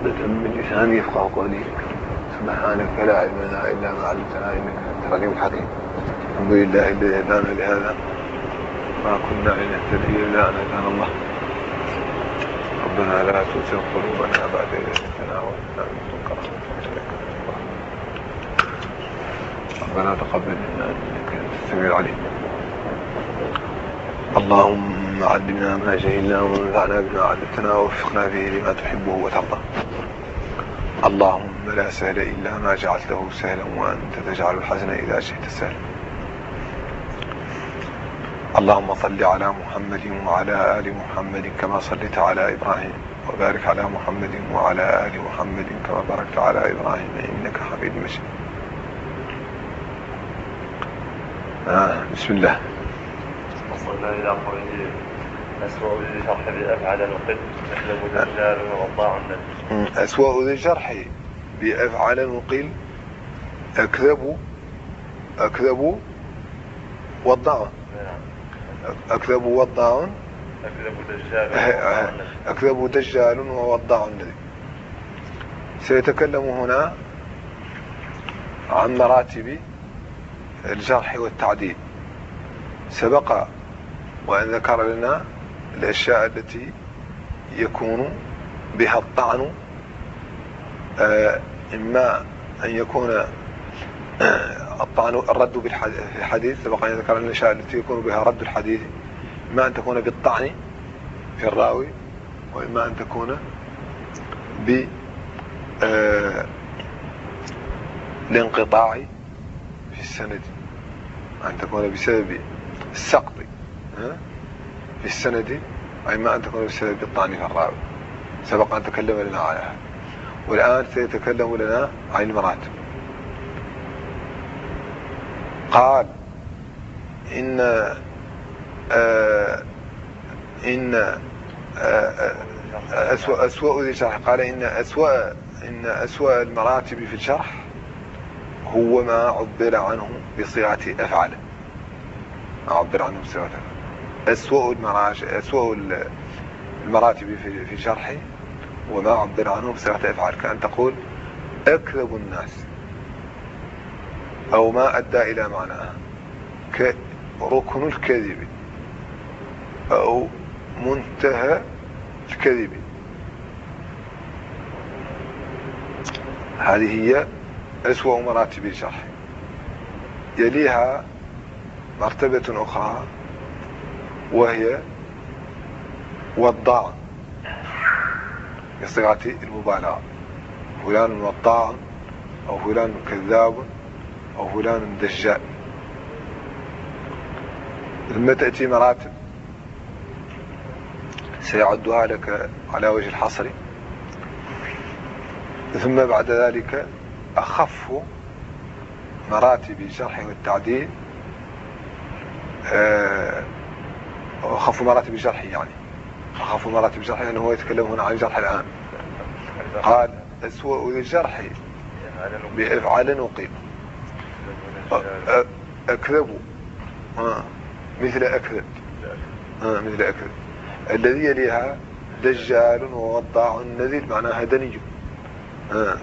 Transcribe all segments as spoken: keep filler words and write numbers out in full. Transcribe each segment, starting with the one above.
عقدة من لساني يفقه قولي. سبحانك لا علم لنا إلا ما علمتنا إنك أنت العليم الحكيم. الحمد لله الذي هدانا لهذا ما كنا لنهتدي إلا أن هدانا الله. ربنا لا تزغ قلوبنا بعد إذ هديتنا وهب لنا من لدنك رحمة إنك ربنا تقبل منا إنك أنت السميع العليم. اللهم علمنا ما جهلنا وانفعنا بما علمتنا ووفقنا به لما تحبه وترضى. اللهم لا سهل إلا ما جعلته سهلا وأنت تجعل الحزن إذا شئت سهلا. اللهم صل على محمد وعلى آل محمد كما صليت على إبراهيم وبارك على محمد وعلى آل محمد كما باركت على إبراهيم إنك حميد مجيد. آه بسم الله. وصلنا إلى قوله أسوأ ذي الجرح بأفعل نقل أكذب دجال ووضاع النبي. أسوأ ذي الجرح بأفعل نقل أكذب أكذب وضاع أكذب وضاع أكذب دجال أكذب دجال ووضاع النبي. سيتكلم هنا عن مراتب الجرح والتعديل. سبق وأن ذكر لنا الأشياء التي يكون بها الطعن، إما أن يكون الطعن الرد بالحديث. سبق أن ذكر لنا الأشياء التي يكون بها رد الحديث، إما أن تكون بالطعن في الراوي، وإما أن تكون ب الانقطاع في السند، أن تكون بسبب السقط في السند، وإما أن تكون بسبب الطعن في الراوي. سبق أن تكلم لنا عنها، والآن سيتكلم لنا عن المراتب. قال إن آه إن آه أسوأ أسوأ ذي الجرح. قال إن أسوأ إن أسوأ المراتب في الجرح هو ما عبر عنه بصيغة أفعل. ما عبر عنه بصيغة أفعل. أسوأ المراتب أسوأ المراتب في في الجرح وما عبر عنه بصيغة أفعل، كأن تقول أكذب الناس، أو ما أدى إلى معناها كركن الكذب، أو منتهى الكذب. هذه هي أسوأ مراتب الجرح. يليها مرتبة أخرى وهي وضاع بصيغة المبالغة. فلان وضاع، أو فلان كذاب، أو فلان دجال. ثم تأتي مراتب سيعدها لك على وجه الحصر. ثم بعد ذلك أخف مراتب الجرح والتعديل، أخف مراتب الجرح يعني أخف مراتب الجرح لأنه هو يتكلم هنا عن الجرح الآن. قال أسوأ ذي الجرح بأفعال نقل أكذب، آه. مثل أكذب، آه. مثل أكذب. الذي يليها دجال ووضاع نذير، معناها دني. آه.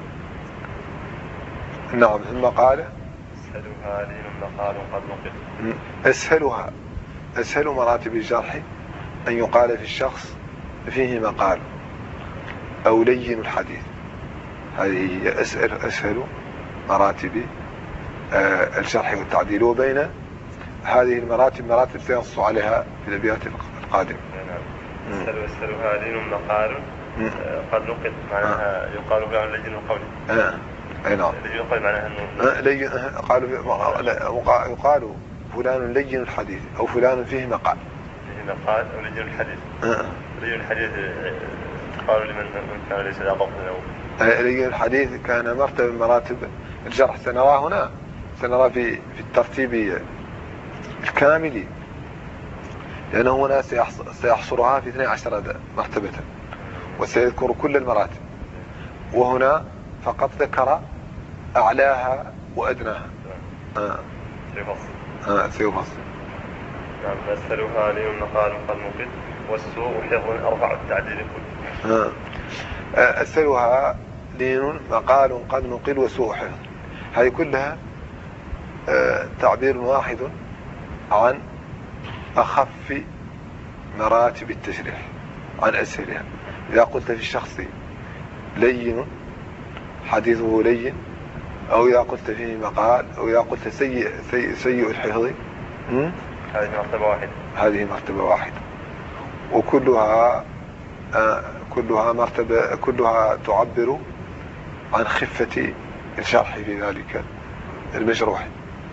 نعم. ثم قال أسهلها لين مقال قد نقل. أسهلها أسهل مراتب الجرح أن يقال في الشخص فيه مقال أو لين الحديث. هذه هي أسهل أسهل مراتب آه الجرح والتعديل. وبين هذه المراتب مراتب سينص عليها في الأبيات القادمة. أسهل أسهلها لين مقال قد نقل، معناها يقال فلان لين القول. آه. أي نعم. لين القول معناها أنه لين. قالوا يقال فلان لين الحديث، أو فلان فيه مقال. فيه مقال أو لين الحديث. آه. لين الحديث قالوا لمن كان ليس ذا ضبط أو لين الحديث كان مرتبة من مراتب الجرح. سنرى هنا سنرى في في الترتيب الكامل، لأنه هنا سيحصرها في اثنتي عشرة مرتبة وسيذكر كل المراتب، وهنا فقط ذكر أعلاها وأدناها. آه. آه. سيفصل. نعم. أسهلها لين مقال قد نقل والسوء حفظ أرفع التعديل كله. آه. أسهلها لين مقال قد نقل وسوء حفظ. هذه كلها تعبير واحد عن أخف مراتب التشريح، عن أسهلها. إذا قلت في الشخص لين حديثه لين، أو إذا قلت فيه مقال، أو إذا قلت سيء, سيء, سيء الحفظ، هذه مرتبة واحدة. هذه مرتبة واحدة، وكلها آه كلها مرتبة، كلها تعبر عن خفة الشرح في ذلك المجروح.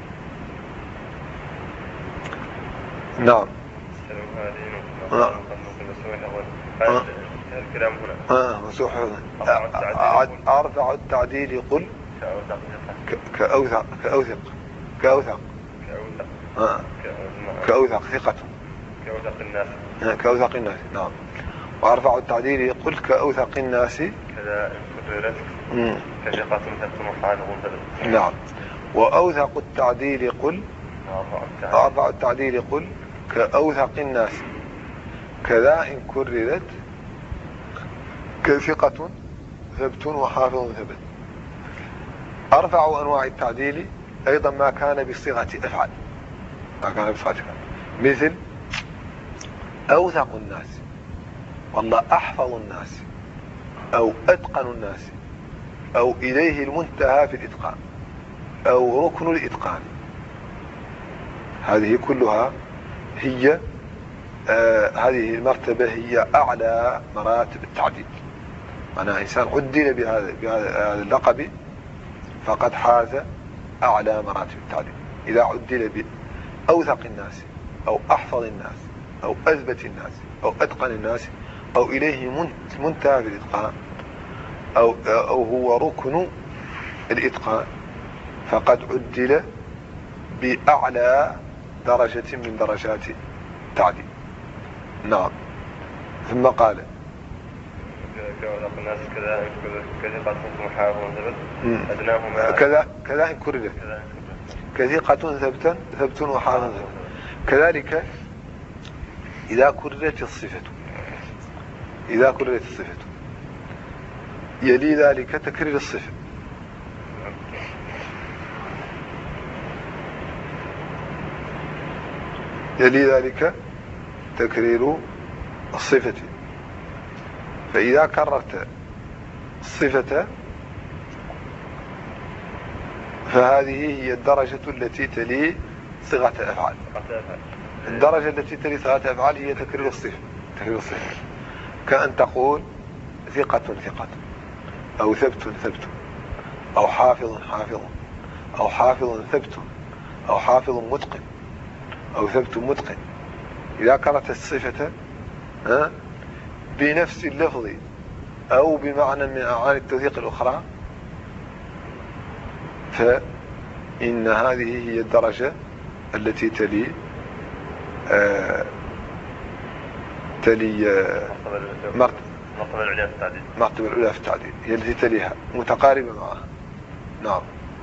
نعم. هذا الكلام هنا. اه مسوح. أرفع التعديل قل كأوثق كأوثق كأوثق آه. كأوثق ثقة كأوثق الناس كأوثق الناس. نعم. وأرفع التعديل قل كأوثق الناس كذا كررت كثقة ثبت وحافظ ثبت. نعم. وأوثق التعديل قل أرفع التعديل قل كأوثق الناس كذا إن كررت كثقة ثبت وحافظ ثبت. أرفع أنواع التعديل أيضا ما كان بصيغة أفعل، ما كان بصيغة أفعل، مثل أوثق الناس، والله أحفظ الناس، أو أتقن الناس، أو إليه المنتهى في الإتقان، أو ركن الإتقان. هذه كلها هي آه هذه المرتبة هي أعلى مراتب التعديل. أنا إنسان عدل بهذا بهذا اللقب فقد حاز أعلى مراتب التعديل. إذا عدل بأوثق الناس، أو أحفظ الناس، أو أثبت الناس، أو أتقن الناس، أو إليه منتهى في الإتقان، أو, أو هو ركن الإتقان، فقد عدل بأعلى درجة من درجات التعديل. نعم. ثم قال الناس كذا كثقة محافظ ثبت أدناهما كذا كذا إن كررت كثقة ثبتا ثبت وحافظ. كذلك إذا كررت الصفة، إذا كررت الصفة يلي ذلك تكرير الصفة. يلي ذلك تكرير الصفة. فإذا كررت الصفة فهذه هي الدرجة التي تلي صيغة أفعال. الدرجة التي تلي صيغة أفعال هي تكرير الصفة. تكرير الصفة كأن تقول ثقة ثقة، أو ثبت ثبت، أو حافظ حافظ، أو حافظ ثبت، أو حافظ متقن، أو ثبت متقن. إذا كررت الصفة ها بنفس اللفظ أو بمعنى من أعاني التوثيق الأخرى فإن هذه هي الدرجة التي تلي آه تلي آه مرتبة العليا في التعديل. مرتبة العليا في التعديل هي التي تليها متقاربة معها. نعم.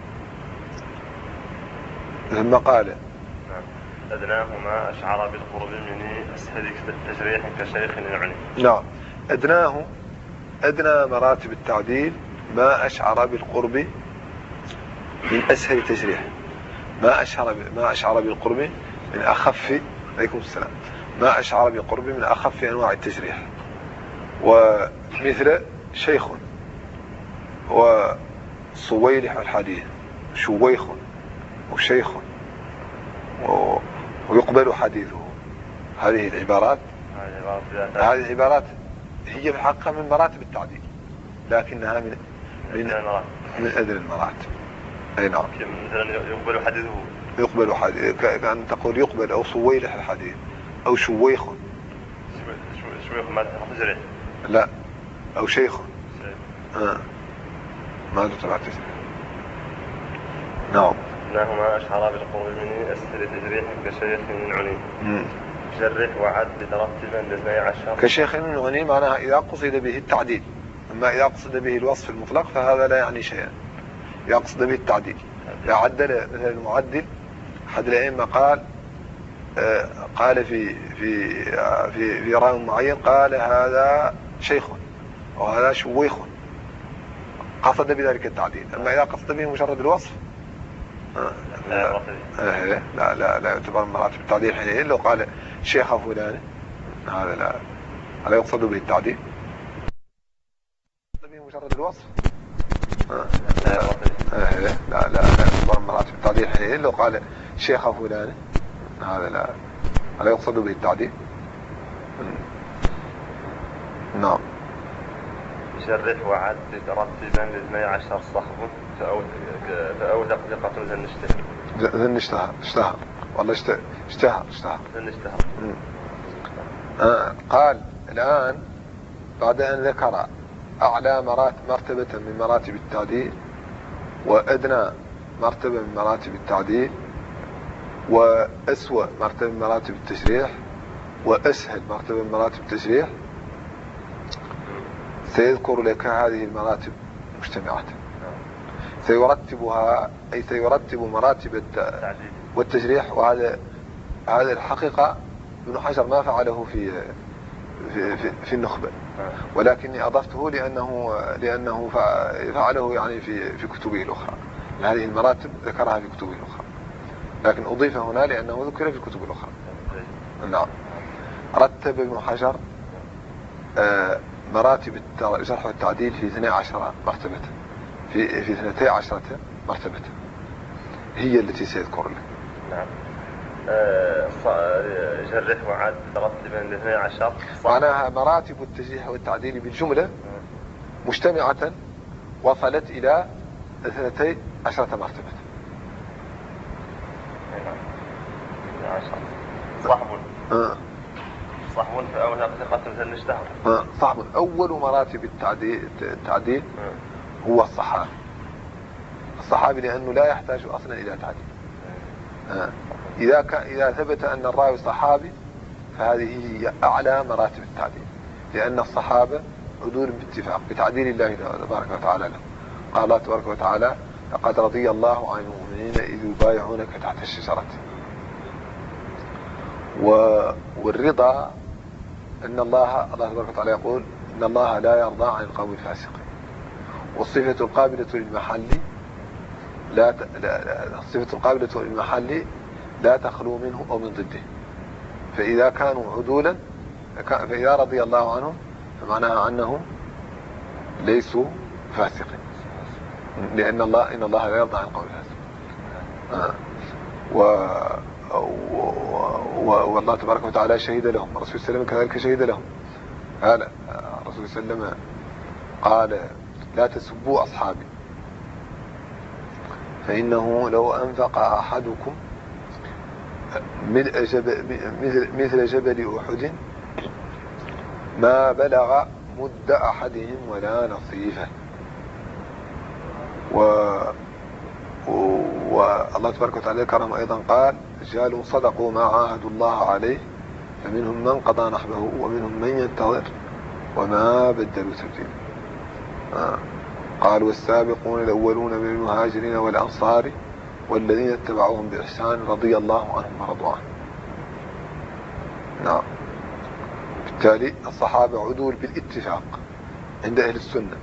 ثم قال أدناهما أشعر بالقرب من أسهل تشريح كشيخ يعني. نعم. أدناه أدنى مراتب التعديل ما أشعر بالقرب من أسهل تشريح، ما أشعر ما أشعر بالقرب من أخف عليكم السلام ما أشعر بالقرب من أخف أنواع التشريح. ومثل شيخ وصويلح الحديث، شويخ وشيخ ويقبل حديثه. هذه العبارات هذه العبارات هي في الحقيقة من مراتب التعديل، لكنها من من من أدنى المراتب. أي نعم. مثلا يقبل حديثه، يقبل حديث كأن تقول يقبل أو صويلح الحديث، أو شويخ. شويخ ما تجري. لا، أو شيخ. آه. ما تبع تجري. نعم. إنهما أشعر بالقرب من أسهل تجريح كشيخ عني. جرح وعد مترتبا لاثني عشر. كشيخ عني معناها إذا قصد به التعديل، أما إذا قصد به الوصف المطلق فهذا لا يعني شيئا. إذا قصد به التعديل، إذا عدل مثلا المعدل أحد الأئمة قال آه قال في في آه في في راوي معين قال هذا شيخ، وهذا شويخ قصد بذلك التعديل. أما إذا قصد به مجرد الوصف لا لا لا, لا, لا يعتبر من مراتب التعديل حينئذ. لو قال شيخ فلان هذا لا لا يقصد به التعديل. قصد به مجرد الوصف لا لا لا, لا يعتبر من مراتب التعديل حينئذ. لو قال شيخ فلان هذا لا لا يقصد به التعديل. نعم. جرح وعد ترتبا لاثني عشر صحب فأوثق ثقة ذن اشتهر. ذن اشتهر اشتهر والله اشتهر اشتهر اشتهر ذن اشتهر. آه قال الآن بعد أن ذكر أعلى مرتبة من مراتب التعديل وأدنى مرتبة من مراتب التعديل وأسوأ مرتبة من مراتب التشريح وأسهل مرتبة من مراتب التشريح، سيذكر لك هذه المراتب مجتمعة سيرتبها، أي سيرتب مراتب التعديل والتشريح. وهذا هذا الحقيقة ابن حجر ما فعله في في, في, في النخبة، ولكني أضفته لأنه لأنه فعله يعني في في كتبه الأخرى. هذه المراتب ذكرها في كتبه الأخرى، لكن أضيف هنا لأنه ذكر في الكتب الأخرى. نعم. رتب ابن حجر مراتب الجرح والتعديل في اثنتي عشرة مرتبة، في في اثنتي عشرة مرتبة هي التي سيذكر لك. نعم. جرح وعد مرتبا ل اثني عشر. معناها مراتب التجريح والتعديل بالجملة مجتمعة وصلت إلى اثنتي عشرة مرتبة. صحب آه. صحب فأوثق ثقة ذن اشتهر. آه. صحب أول مراتب التعديل, التعديل آه. هو الصحابي. الصحابي لأنه لا يحتاج أصلا إلى تعديل. آه. إذا ك... إذا ثبت أن الراوي صحابي فهذه هي أعلى مراتب التعديل، لأن الصحابة عدول باتفاق بتعديل الله تبارك وتعالى له. قال الله تبارك وتعالى: لقد رضي الله عن المؤمنين إذ يبايعونك تحت الشجرة. و... والرضا أن الله الله تبارك وتعالى يقول: إن الله لا يرضى عن القوم الفاسقين. والصفة القابلة للمحل لا, ت... لا... لا الصفة القابلة للمحل لا تخلو منه أو من ضده. فإذا كانوا عدولا فإذا رضي الله عنهم فمعناها أنهم ليسوا فاسقين، لأن الله إن الله لا يرضى عن القوم الفاسقين. آه. و... و... والله تبارك وتعالى شهد لهم، الرسول صلى الله عليه وسلم كذلك شهد لهم. قال الرسول صلى الله عليه وسلم قال: لا تسبوا أصحابي فإنه لو أنفق أحدكم مثل جبل, مثل جبل أحد ما بلغ مد أحدهم ولا نصيفه. و والله تبارك وتعالى ذكرهم أيضا قال: رجال صدقوا ما عاهدوا الله عليه فمنهم من قضى نحبه ومنهم من ينتظر وما بدلوا تبديلا. آه. قال: والسابقون الأولون من المهاجرين والأنصار والذين اتبعوهم بإحسان رضي الله عنهم ورضوا عنه. نعم. بالتالي الصحابة عدول بالاتفاق عند أهل السنة.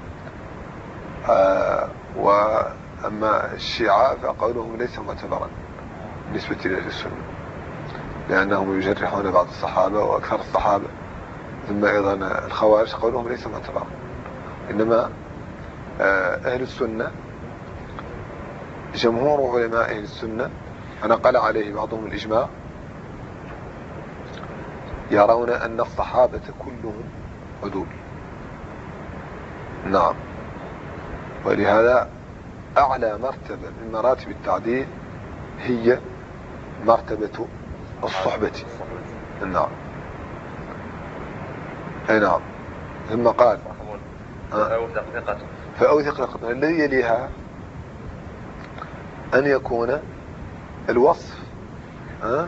آه وأما الشيعة فقولهم ليس معتبرا بالنسبة لأهل السنة، لأنهم يجرحون بعض الصحابة وأكثر الصحابة. ثم أيضا الخوارج قولهم ليس معتبرا. إنما آه أهل السنة جمهور علماء أهل السنة نقل عليه بعضهم الإجماع، يرون أن الصحابة كلهم عدول. نعم. ولهذا أعلى مرتبة من مراتب التعديل هي مرتبة الصحبة. نعم. أي نعم. ثم قال: فأوثق ثقة. فأوثق ثقة. الذي يليها أن يكون الوصف أه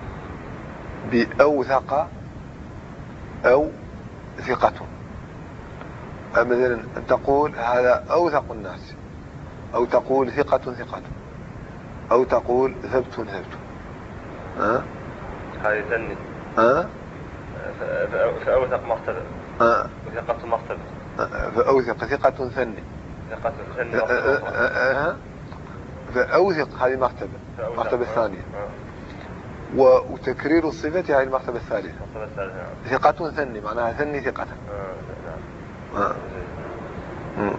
بأوثق أو ثقة. مثلا أن تقول هذا أوثق الناس، أو تقول ثقة ثقة، أو تقول ثبت ثبت. أه؟ هذه ثني. أه؟ فأوثق مرتبة. آه. ثقة مرتبة. آه. فأوثق ثقة ثني. ثقة ثني. آه. آه. آه. فأوثق هذه مرتبة، المرتبة الثانية. آه. وتكرير الصفة هذه المرتبة الثالثة. المرتبة الثالثة. ثقة ثني معناها ثني ثقة. آه. آه. آه.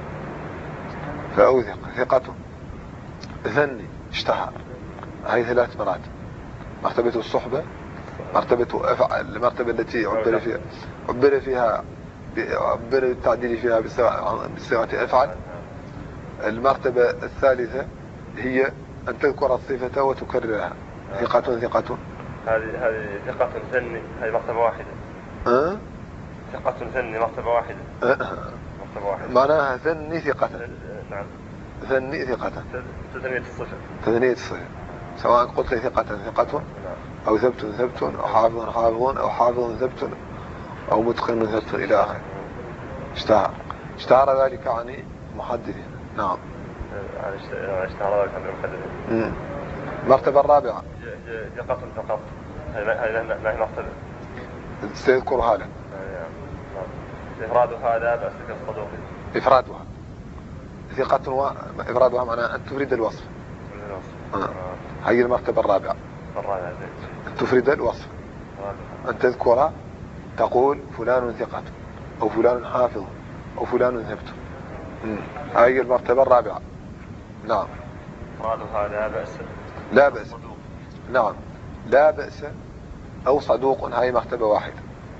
فأوثق ثقة ثني اشتهر. هذه ثلاث مراتب: مرتبة الصحبة، مرتبة أفعل، المرتبة التي عبر فيها عبر فيها عبر التعديل فيها بصيغة أفعل. المرتبة الثالثة هي أن تذكر الصفة وتكررها. ثقة ثقة. هذه هذه ثقة ثني، هذه مرتبة واحدة. أه؟ ثقة ثني مرتبة واحدة. أه؟ مرتبة واحدة. معناها ثني ثقة. نعم. ثني ثقة. تثنية الصفة. تثنية الصفة. سواء قلت لي ثقة ثقة أو ثبت ثبت أو حافظ حافظ أو حافظ ثبت أو متقن ثبت إلى آخره. اشتهر اشتهر ذلك عن محدثين. نعم. اشتهر ذلك عن المحدثين. المرتبة الرابعة ثقة فقط. هذه ما هي مرتبة. سيذكرها لك. إفرادها لا بأس كالصدوق. إفرادها ثقة وإفرادها معناها أن تفرد الوصف. آه. هي المرتبة الرابعة. الرابعة أن تفرد الوصف. أن تذكر تقول فلان ثقة أو فلان حافظ أو فلان ثبت. هي المرتبة الرابعة. نعم. إفرادها لا بأس. لا بأس. نعم. لا بأس أو صدوق. هاي مرتبة واحدة.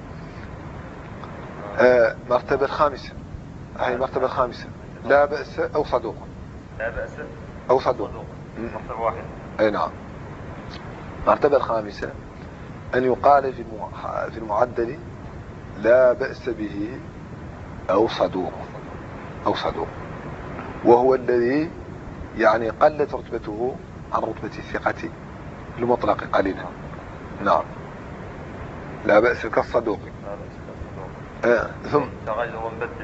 آه مرتبة الخامسة. هاي المرتبة الخامسة. لا بأس أو صدوق. لا بأس أو صدوق. مرتبة واحدة. أي نعم. المرتبة الخامسة أن يقال في في المعدل لا بأس به أو صدوق أو صدوق، وهو الذي يعني قلت رتبته عن رتبة الثقة المطلق قليلا. نعم. لا بأس كالصدوق. آه. ثم تغير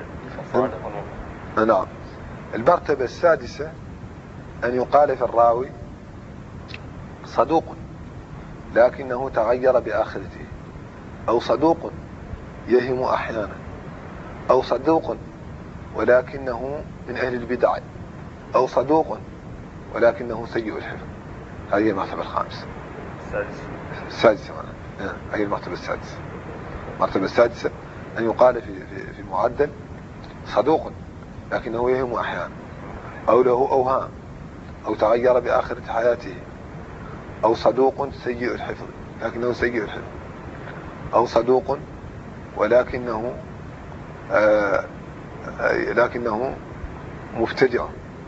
مبدل. نعم. المرتبة السادسة أن يقال في الراوي صدوق لكنه تغير بآخرته، أو صدوق يهم أحيانا، أو صدوق ولكنه من أهل البدع، أو صدوق ولكنه سيء الحفظ. هذه المرتبة الخامسة. السادسة. السادسة معنا. هذه المرتبة السادسة. المرتبة السادسة أن يقال في في في المعدل صدوق لكنه يهم أحيانا، أو له أوهام، أو تغير بآخرة حياته، أو صدوق سيء الحفظ لكنه سيء الحفظ، أو صدوق ولكنه آه لكنه مبتدع.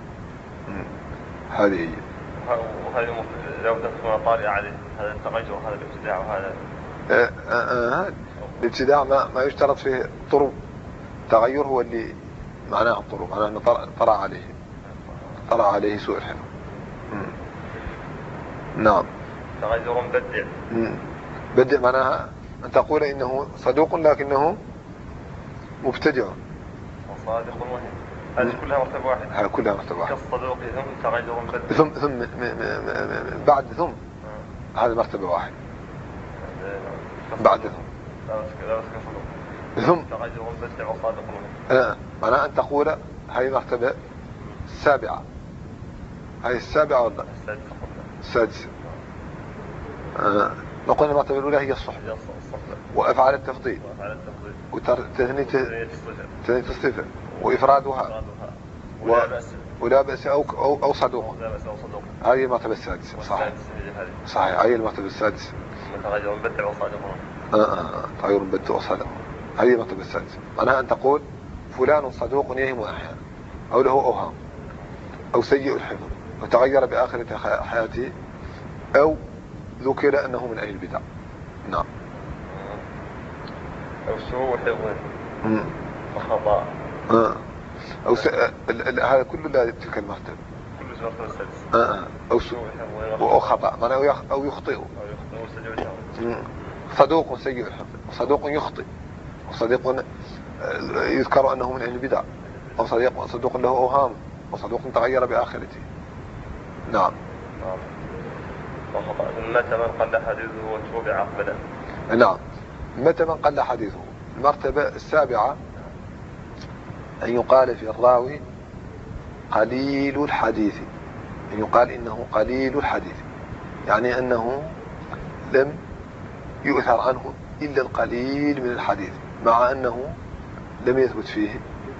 هذه هي. وهذه لو تكون طارئة عليه هذا التغير وهذا الابتداع وهذا آه آه آه الابتداع ما ما يشترط فيه طرو. التغير هو اللي معناه الطرو، معناه أنه طرأ عليه طرأ عليه سوء الحفظ. نعم. تغير بدع. بدع معناها أن تقول إنه صدوق لكنه مبتدع. وصادق وهم. هذه كلها مرتبة واحدة. هذه كلها مرتبة واحدة. كالصدوق ثم تغير بدع. ثم ثم بعد ثم هذه مرتبة واحدة. بعد ثم. لا بس كالصدوق. ثم تغير بدع وصادق وهم. آه. معناها أن تقول هذه مرتبة السابعة. هذه السابعة ولا السادسة؟ السادسة. آه. نقول المرتبة الأولى هي الصحبة وأفعال التفضيل وتثنية تثنية الصفة وإفرادها و... ولا بأس أو أو أو صدوق. هذه المرتبة السادسة. صحيح صحيح. هذه المرتبة السادسة. تغير بدع وصادق. آه آه تغير بدع وصادق. هذه المرتبة السادسة. معناها أن تقول فلان صدوق يهم أحيانا، أو له أوهام، أو سيء الحفظ وتغير بآخرة حياته، أو ذكر أنه من أهل البدع. نعم. أو سوء حفظ وخطأ. آه. أو س... هذا كله لا تلك المرتبة. كل مرتبة السادسة. آه. أو سوء أو خطأ معناه أو يخطئ. صدوق سيء الحفظ، وصدوق يخطئ، وصديق يذكر أنه من أهل البدع، أو صديق صدوق له أوهام، وصدوق تغير بآخرته. نعم. وخطأ متى من قل حديثه وتوبع عقبلا. نعم. متى من قل حديثه؟ المرتبة السابعة أن يقال في الراوي قليل الحديث، أن يقال إنه قليل الحديث، يعني أنه لم يؤثر عنه إلا القليل من الحديث، مع أنه لم يثبت فيه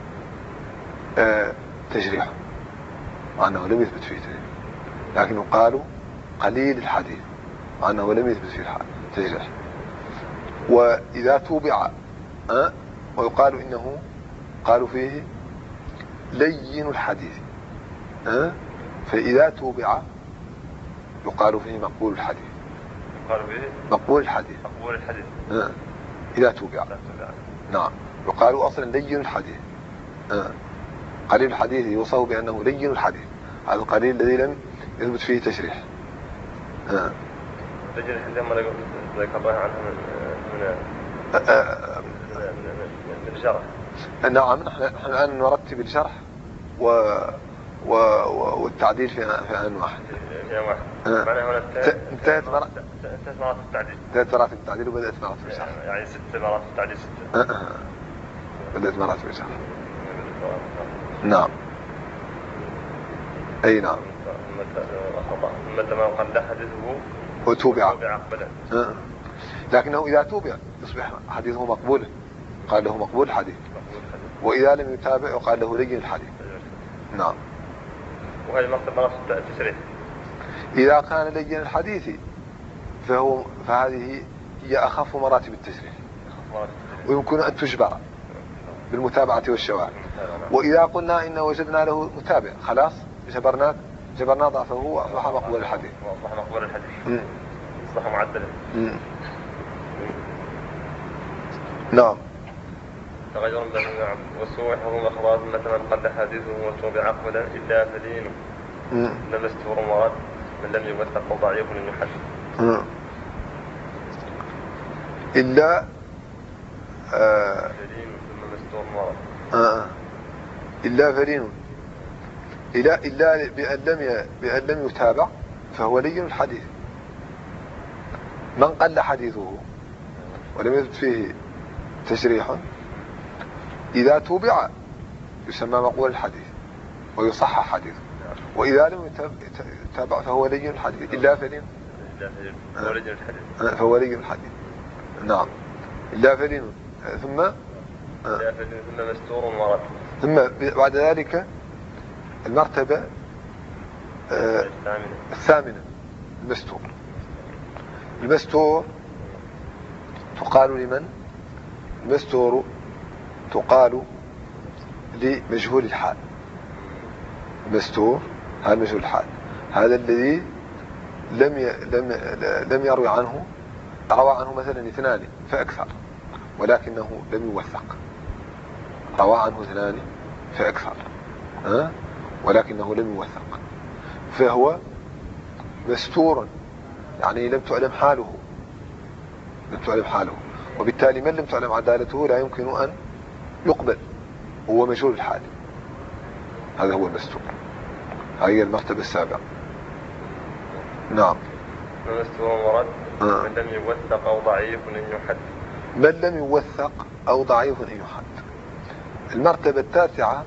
آه تجريح، مع أنه لم يثبت فيه تجريح، لكن يقال قليل الحديث مع أنه لم يثبت فيه تجريح. وإذا توبع أه ويقال إنه قالوا فيه لين الحديث، أه فإذا توبع يقال فيه مقبول الحديث، يقال فيه مقبول الحديث، مقبول الحديث أه إذا توبع. نعم، يقال أصلا لين الحديث، أه قليل الحديث يوصف بأنه لين الحديث، هذا القليل الذي لم يثبت فيه تشريح. أه تجريح لما ذكرناه عنه من من الجرح. نعم، نحن الآن نرتب الجرح و... و... والتعديل في في آن واحد. في آن واحد. معناه هنا انتهت مرات انتهت مرات التعديل. انتهت مرات التعديل وبدأت مرات الجرح. يعني ست مرات التعديل ستة. أه. بدأت مرات الجرح. نعم. أي نعم. متى ما قل حديثه وتوبع. قبله. أه. لكنه إذا توبع يصبح حديثه مقبولا، قال له مقبول الحديث، وإذا لم يتابع يقال له لين الحديث. نعم. وهذه مرتبة مراتب التشريح. إذا كان لين الحديث فهو فهذه هي أخف مراتب التشريح، ويمكن أن تجبر بالمتابعة والشواهد. وإذا قلنا إن وجدنا له متابع خلاص جبرنا جبرنا ضعفه وأصبح مقبول الحديث. وأصبح مقبول الحديث. أصبح معدلا. نعم. تغير بين النعم والسوء حكم أخبار مثلا قد حديثه وتوبع قبلا إلا فلين لم يستور مراد من لم يوثق ضعيف لم يحدث. إلا آه فلين ثم مستور مراد. آه إلا فلين إلا إلا بأن لم بأن لم يتابع فهو لين الحديث. من قل حديثه ولم يثبت فيه تشريح إذا توبع يسمى مقبول الحديث ويصحح حديثه، وإذا لم يتابع فهو لين الحديث. إلا فلين فهو لين الحديث. نعم. إلا فلين ثم إلا فلين ثم مستور مراد. ثم بعد ذلك المرتبة آه الثامنة المستور. المستور تقال لمن؟ المستور تقال لمجهول الحال. المستور هذا مجهول الحال، هذا الذي لم ي... لم لم يروي عنه روى عنه مثلا اثنان فأكثر ولكنه لم يوثق، روى عنه اثنان فأكثر أه؟ ولكنه لم يوثق، فهو مستور، يعني لم تعلم حاله لم تعلم حاله وبالتالي من لم تعلم عدالته لا يمكن أن يقبل، هو مجهول الحال. هذا هو المستور، هذه المرتبة السابعة. نعم. المستور مراد آه. من لم يوثق أو ضعيف أن يحد. من لم يوثق أو ضعيف أن يحد. المرتبة التاسعة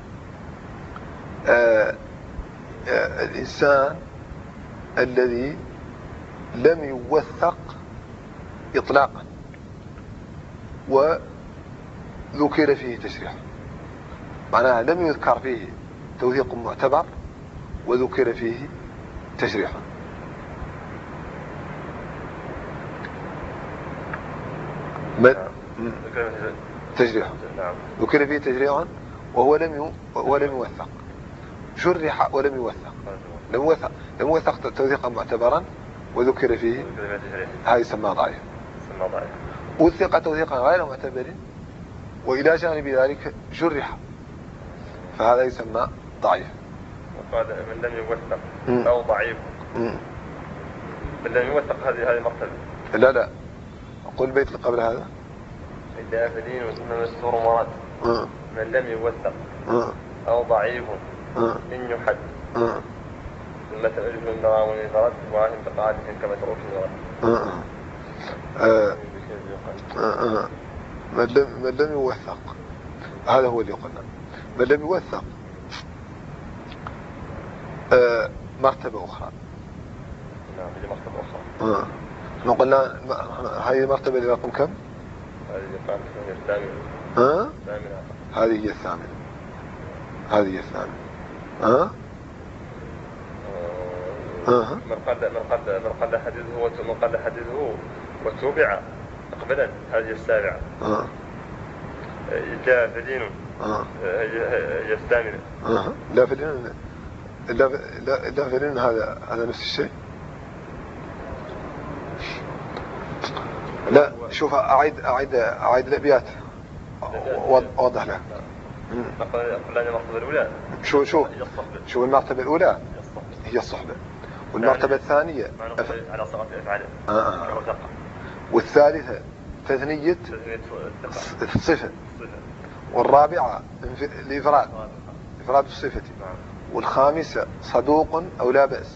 آه آه الإنسان الذي لم يوثق إطلاقا وذكر فيه تشريح، معناها لم يذكر فيه توثيق معتبر وذكر فيه تشريح. تجريح ذكر فيه تجريح وهو لم ولم يوثق، جرح ولم يوثق، لم يوثق لم يوثق توثيقا معتبرا وذكر فيه، هذا يسمى ضعيف. وثق توثيقا غير معتبر وإلى جانب ذلك جرح، فهذا يسمى ضعيف. وقال من لم يوثق أو ضعيف. من لم يوثق هذه هذه مرتبة. لا لا أقول البيت اللي قبل هذا إلا فدين وثم مستور مراد من لم يوثق أو ضعيف إن يحد ثم تألف من نظام فرد واهم بقاعدة كما تروح الورد. آه آه. من لم من لم يوثق، هذا هو اللي قلنا. من لم يوثق آه مرتبة أخرى. نعم هذه مرتبة أخرى. آه. احنا قلنا هذه المرتبة اللي رقم كم؟ هذه هي الثامنة. ها؟ الثامنة. هذه هي الثامنة. هذه هي الثامنة. ها؟ آه. من قد من قد من قد حديثه ومن قد حديثه وتوبع مقبلا، هذه السابعة. اه لا فدين. اه هي الثامنة. اه لا فدين. لا لا لا فدين، هذا هذا نفس الشيء. لا شوف، أعيد أعيد أعيد الأبيات وأوضح لك. قلنا المرتبة الأولى. شو شو شو المرتبة الأولى هي الصحبة، والمرتبة الثانية على صيغة أفعال. آه. والثالثة تثنية الصفة، والرابعة الإفراد إفراد الصفة، والخامسة صدوق أو لا بأس،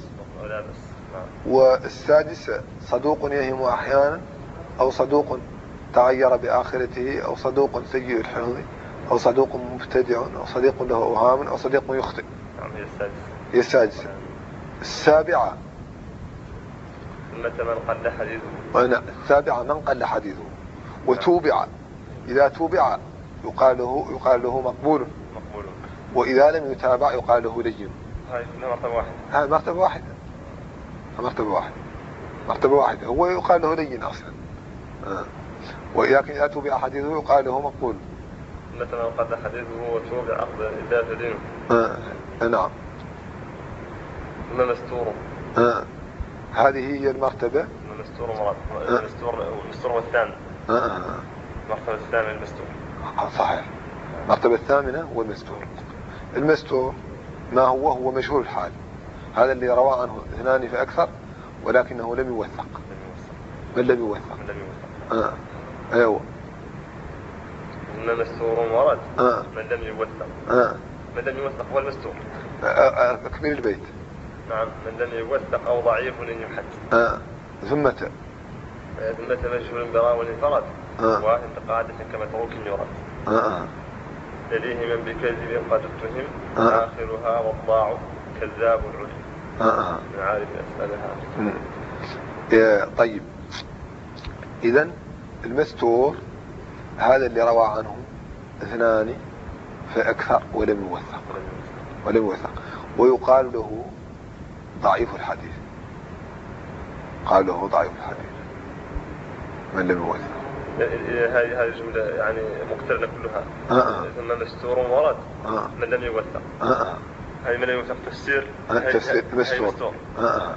والسادسة صدوق يهم أحيانا، أو صدوق تغير بآخرته، أو صدوق سيء الحفظ، أو صدوق مبتدع، أو صديق له أوهام، أو صديق يخطئ. هي السادسة. هي السادسة. السابعة متى من قل حديثه. السابعة من قل حديثه وتوبع. إذا توبع يقال له يقال له مقبول، مقبول. وإذا لم يتابع يقال له لين. هاي مرتبة واحدة. هاي مرتبة واحدة. مرتبة واحدة. مرتبة واحدة. هو يقال له لين أصلا. آه. وإذا إذا توبع حديثه يقال له مقبول. متى من قل حديثه وتوبع أخذ إذا فدينه. آه. نعم. ما مستور. آه. هذه هي المرتبة. المستور مراد. المستور المستور والثامن. آه. المرتبة الثامنة المستور. صحيح. المرتبة الثامنة هو المستور. المستور ما هو؟ هو مجهول الحال، هذا اللي روى عنه اثنان فأكثر ولكنه لم يوثق. من لم يوثق. من لم يوثق. آه. أيوه. إن مستور ورد. آه. من لم يوثق. آه. من لم يوثق هو المستور. أكمل البيت. نعم. من لم يوثق أو ضعيف إن يحد. آه. ثمة. ثمة مجهول براء انفرد. آه. واهم بقاعدة كمتروك يرد. آه. يليه من بكذب قد اتهم. آه. آخرها والضاع كذاب العلم. آه. من عارف أسألها. طيب، إذن المستور هذا اللي روى عنه اثنان فأكثر ولم يوثق. ولم يوثق ويقال له ضعيف الحديث. قال له ضعيف الحديث من لم يوثق. هذه هذه الجملة يعني مقترنة كلها. آه. ثم مستور ورد. آه. من لم يوثق. آه. هذه من لم يوثق تفسير. آه. تفسير مستور. آه.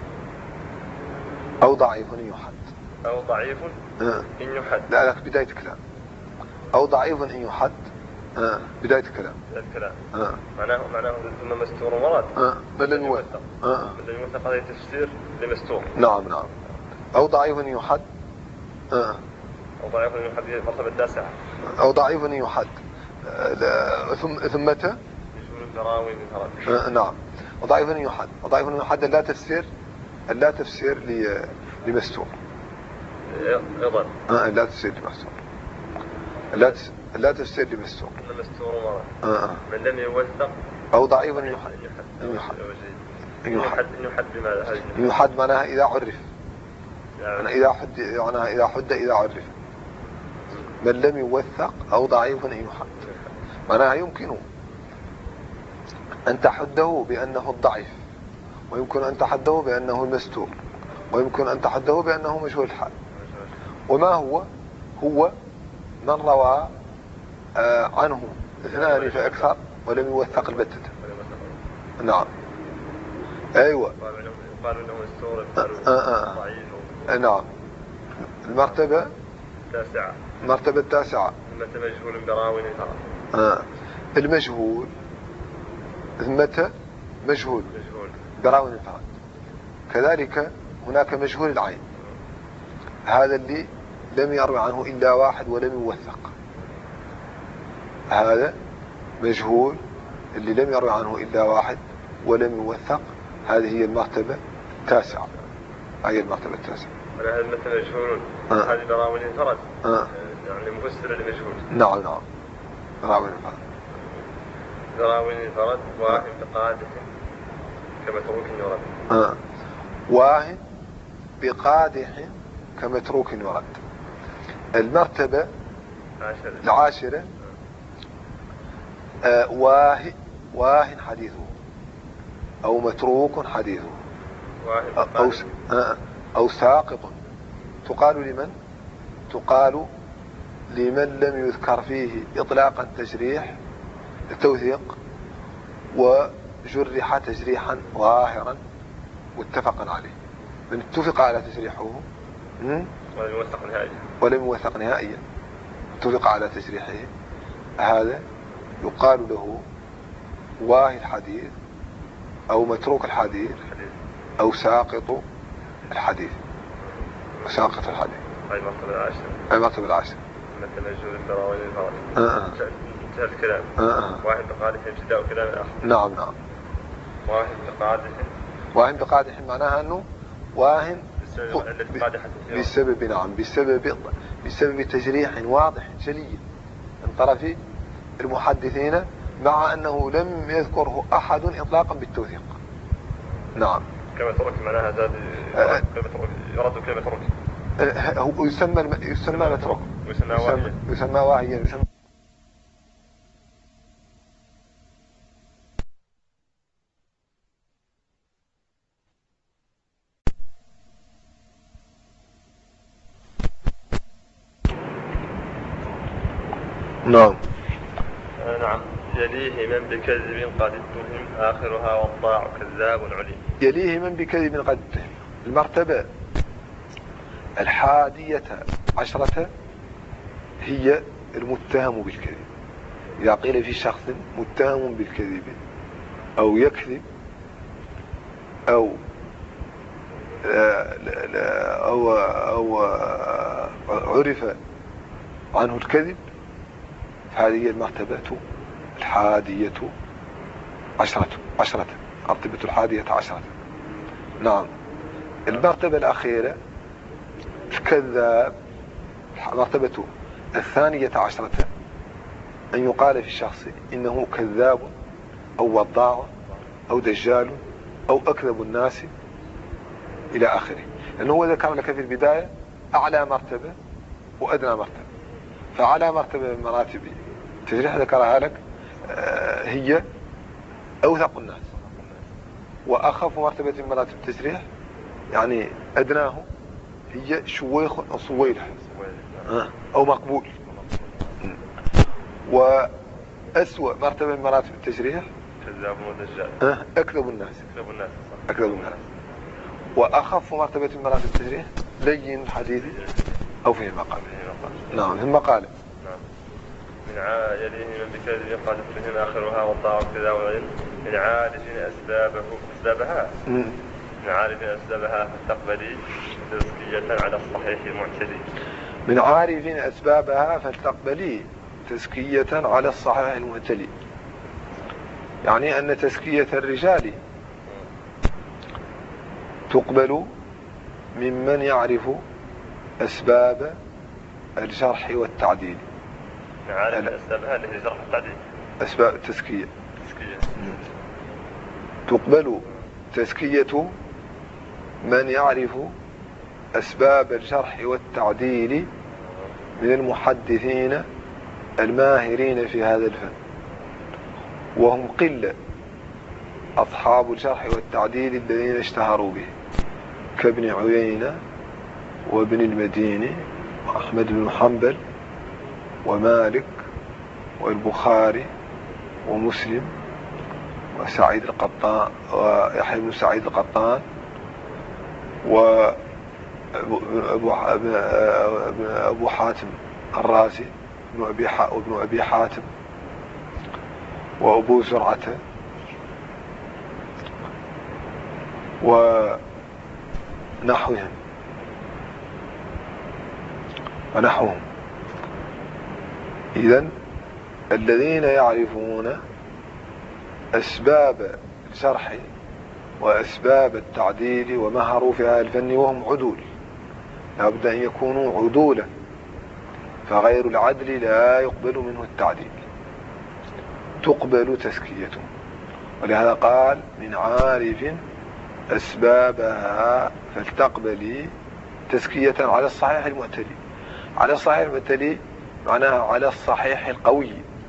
أو ضعيف يحد. أو ضعيف آه. إن يحد. لا لك بداية كلام. أو ضعيف إن يحد. آه. بداية كلام. بداية كلام. آه. معناه معناه ثم مستور ورد. آه. من لم يوثق. آه. من لم يوثق هذا تفسير لمستور. نعم نعم. أو ضعيف يحد. آه. أو ضعيف يحد هي المرتبة التاسعة. أو ضعيف يحد. آه. ثم ثمته. يجون البراوي من آه. نعم. وضعيف يحد. وضعيف يحد لا تفسير لا تفسير لمستور. أيضا. آه. لا تفسير لمستور. لا لا تفسير لمستور. مستور مرة. آه. من لم يوثق. أو ضعيف يحد. يحد. يحد. يحد بماذا؟ يحد معناها إذا عرف. يعني إذا حد معناها إذا حد إذا عرف. من لم يوثق أو ضعيف يحد معناها يمكن أن تحده بأنه الضعيف، ويمكن أن تحده بأنه المستور، ويمكن أن تحده بأنه مجهول الحال. وما هو؟ هو من روى آه عنه اثنان فأكثر ولم يوثق البتة. نعم. أيوة. قالوا أنه مستور. آه آه. ضعيف. آه نعم. المرتبة التاسعة. المرتبة التاسعة. ثمة مجهول براوي انفرد. آه. المجهول ثمة مجهول مجهول براوي انفرد. كذلك هناك مجهول العين، هذا اللي لم يروي عنه إلا واحد ولم يوثق. هذا مجهول اللي لم يروي عنه إلا واحد ولم يوثق. هذه هي المرتبة التاسعة. هي المرتبة التاسعة. على هذا مثل مجهول آه. هذه براوين انفرد آه. يعني مفسر لمجهول. نعم نعم براوين انفرد. براوين انفرد واهم بقادح كمتروك يرد. آه. واهم بقادح كمتروك يرد. المرتبة عاشرة. العاشرة آه واهن واهن حديثه أو متروك حديثه أو, آه أو ساقط. تقال لمن؟ تقال لمن لم يذكر فيه إطلاقا تجريح التوثيق وجرح تجريحا ظاهرا متفقا عليه، من اتفق على تجريحه ولم يوثق نهائيا ولم يوثق نهائيا اتفق على تجريحه، هذا يقال له واهي الحديث أو متروك الحديث أو ساقط الحديث. ساقط الحديث هاي المرتبة العاشرة. المرتبة العاشرة مثل مجهول البراوين الفرد. آه. انتهى الكلام. آه. واحد بقادح ابتداء كلام آخر. نعم نعم. واحد بقادح. واهن بقادح معناها أنه واهن بسبب نعم بسبب بسبب تجريح واضح جلي من طرف المحدثين مع أنه لم يذكره أحد إطلاقا بالتوثيق. نعم. كما ترك معناها زاد أه يرد كلمة ترك. هو يسمى يسمى متروك. يسمى واهيا. يسمى واهيا يسمى. نعم. آه نعم. يليه من بكذب قد اتهم آخرها والضاع كذاب عليم. يليه من بكذب قد اتهم. المرتبة الحادية عشرة هي المتهم بالكذب. إذا قيل في شخص متهم بالكذب أو يكذب أو أو أو عرف عنه الكذب، هذه المرتبة الحادية عشرة عشرة مرتبة الحادية عشرة. نعم. المرتبة الأخيرة الكذاب، المرتبة الثانية عشرة أن يقال في الشخص إنه كذاب أو وضاع أو دجال أو أكذب الناس إلى آخره، لأنه هو ذكر لك في البداية أعلى مرتبة وأدنى مرتبة. فعلى مرتبة من مراتب التجريح ذكرها لك هي أوثق الناس، وأخف مرتبة من مراتب التجريح يعني أدناه هي شويخ أو صويلح أو مقبول. وأسوأ مرتبة من مراتب التجريح كذاب ودجال أكذب الناس. أكذب الناس أكذب الناس. وأخف مرتبة من مراتب التجريح لين الحديث أو فيه مقال. نعم في المقالة. نعم. من يليه من بكذب قد اتهم آخرها والضاع كذاب عليم. من عارف أسبابه أسبابها من عارف أسبابها فلتقبلي تزكية على الصحيح المعتدي. من عارف أسبابها فلتقبلي تزكية على الصحيح المعتدي، يعني أن تزكية الرجال تقبل ممن يعرف أسباب الجرح والتعديل. من عارف أسبابها اللي هي الجرح والتعديل. أسباب التزكية. تزكية. تقبل تزكية من يعرف أسباب الجرح والتعديل من المحدثين الماهرين في هذا الفن، وهم قلة أصحاب الجرح والتعديل الذين اشتهروا به كابن عيينة وابن المديني وأحمد بن حنبل ومالك والبخاري ومسلم وسعيد القطان ويحيى بن سعيد القطان وأبو حاتم الرازي وابن أبي حاتم وأبو زرعة ونحوهم ونحوهم. إذن الذين يعرفون أسباب الجرح وأسباب التعديل ومهروا في هذا الفن وهم عدول لابد أن يكونوا عدولا، فغير العدل لا يقبل منه التعديل، تقبل تزكيته. ولهذا قال من عارف أسبابها فلتقبلي تزكية على الصحيح المعتلي. على الصحيح المعتلي معناها على الصحيح القوي،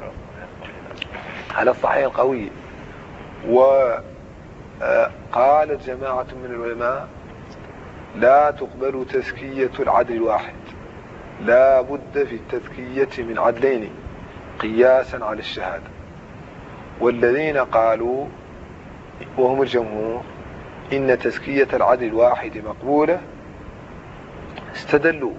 على الصحيح القوي. وقالت جماعة من العلماء لا تقبل تزكية العدل الواحد، لا بد في التزكية من عدلين قياسا على الشهادة. والذين قالوا وهم الجمهور إن تزكية العدل الواحد مقبولة استدلوا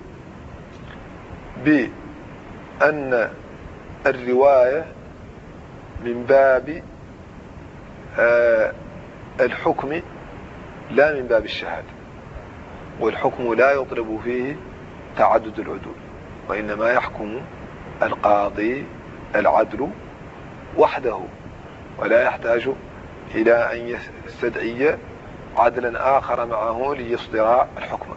بأن الرواية من باب آه الحكم لا من باب الشهادة، والحكم لا يطلب فيه تعدد العدول، وإنما يحكم القاضي العدل وحده ولا يحتاج إلى أن يستدعي عدلا آخر معه ليصدر الحكم.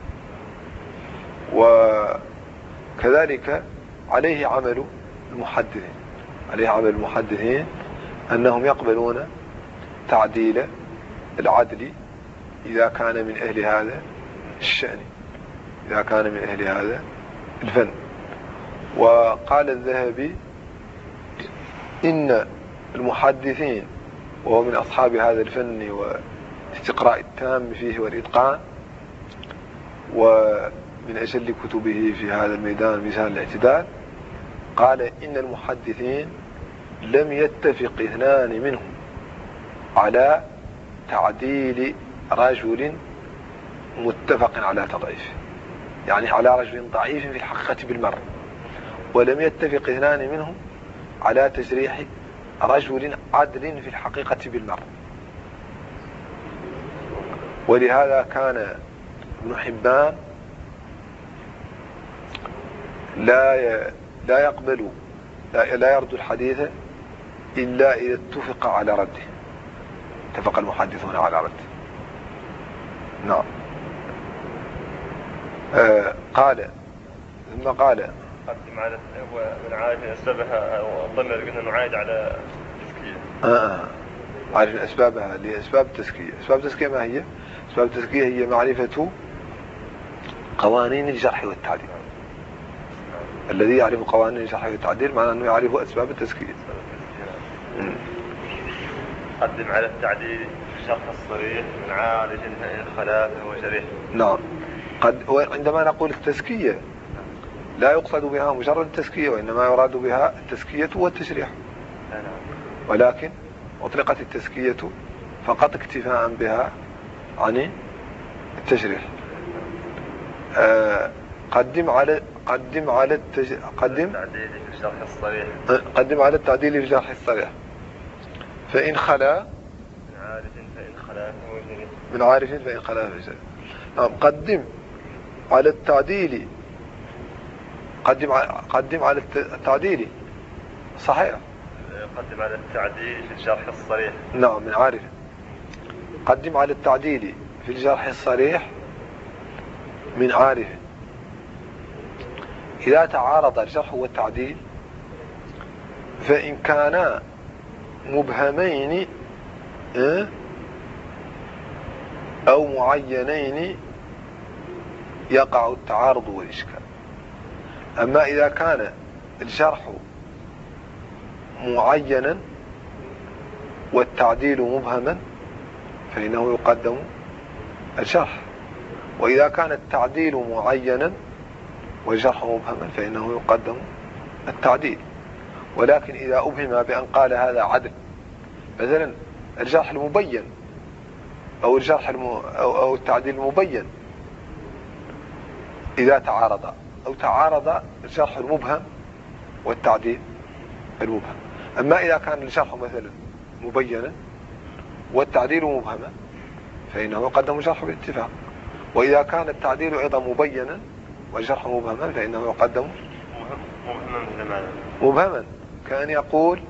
وكذلك عليه عمل المحدثين، عليه عمل المحدثين أنهم يقبلون تعديل العدل إذا كان من أهل هذا الشأن، إذا كان من أهل هذا الفن. وقال الذهبي إن المحدثين وهو من أصحاب هذا الفن والاستقراء التام فيه والإتقان، ومن أجل كتبه في هذا الميدان ميزان الاعتدال، قال إن المحدثين لم يتفق اثنان منهم على تعديل رجل متفق على تضعيفه، يعني على رجل ضعيف في الحقيقة بالمرة، ولم يتفق اثنان منهم على تجريح رجل عدل في الحقيقة بالمرة. ولهذا كان ابن حبان لا لا يقبل لا يرد الحديث إلا إذا اتفق على رده، اتفق المحدثون على رده. نعم. آه قال ثم قال قدم على من عارف أسبابها، والضمير قلنا إنه عايد على التزكية. آه عارف أسبابها لأسباب التزكية. أسباب التزكية ما هي؟ أسباب التزكية هي معرفة قوانين الجرح والتعديل. الذي يعرف قوانين الجرح والتعديل معناه أنه يعرف أسباب التزكية. قدم على التعديل الشرح الصريح من عالج فإن خلافه وجريح. نعم. قد عندما نقول التزكية لا يقصد بها مجرد التزكية، وإنما يراد بها التزكية والتشريح، ولكن أطلقت التزكية فقط اكتفاء بها عن التشريح. آه قدم على قدم على التج... قدم التعديل في الشرح الصريح قدم على التعديل في الشرح الصريح فإن خلا من عارف فإن خلافه وجريح من عارف فإن خلافه وجريح. نعم. قدم على التعديل قدم قدم على التعديل صحيح. قدم على التعديل في الجرح الصريح. نعم من عارف. قدم على التعديل في الجرح الصريح من عارف. إذا تعارض الجرح والتعديل فإن كانا مبهمين أو معينين يقع التعارض والإشكال. أما إذا كان الجرح معينا والتعديل مبهما فإنه يقدم الجرح، وإذا كان التعديل معينا والجرح مبهما فإنه يقدم التعديل. ولكن إذا أبهم بأن قال هذا عدل، مثلا الجرح المبين أو الجرح الم... أو... أو التعديل المبين، إذا تعارض أو تعارض الجرح المبهم والتعديل المبهم. أما إذا كان الجرح مثلا مبينا والتعديل مبهما فإنه يقدم الجرح بالاتفاق، وإذا كان التعديل أيضا مبينا والجرح مبهما فإنه يقدم مبهما. مبهما كأن يقول